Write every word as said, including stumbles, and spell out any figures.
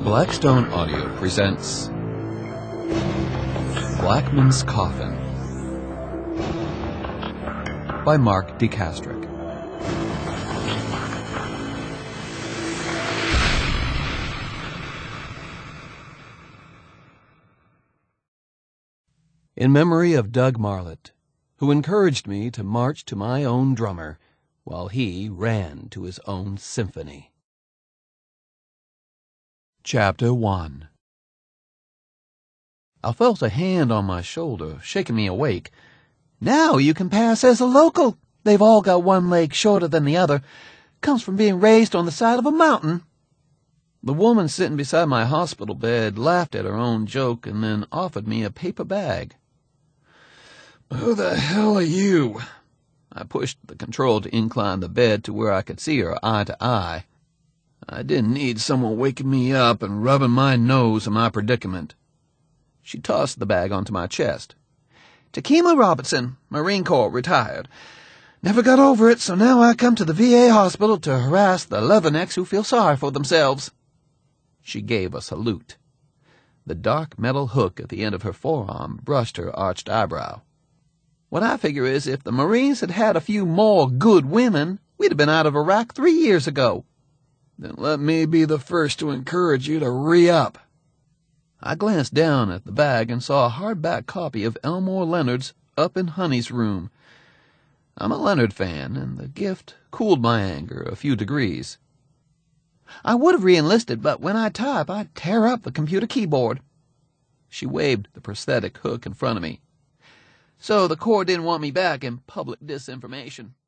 Blackstone Audio presents Blackman's Coffin by Mark DeCastrick. In memory of Doug Marlett, who encouraged me to march to my own drummer while he ran to his own symphony. Chapter one. I felt a hand on my shoulder, shaking me awake. "Now you can pass as a local. They've all got one leg shorter than the other. Comes from being raised on the side of a mountain." The woman sitting beside my hospital bed laughed at her own joke and then offered me a paper bag. "Who the hell are you?" I pushed the control to incline the bed to where I could see her eye to eye. I didn't need someone waking me up and rubbing my nose in my predicament. She tossed the bag onto my chest. "Takima Robertson, Marine Corps, retired. Never got over it, so now I come to the V A hospital to harass the leathernecks who feel sorry for themselves." She gave a salute. The dark metal hook at the end of her forearm brushed her arched eyebrow. "What I figure is if the Marines had had a few more good women, we'd have been out of Iraq three years ago." "Then let me be the first to encourage you to re-up." I glanced down at the bag and saw a hardback copy of Elmore Leonard's Up in Honey's Room. I'm a Leonard fan, and the gift cooled my anger a few degrees. "I would have re-enlisted, but when I type, I tear up the computer keyboard." She waved the prosthetic hook in front of me. "So the Corps didn't want me back in public disinformation."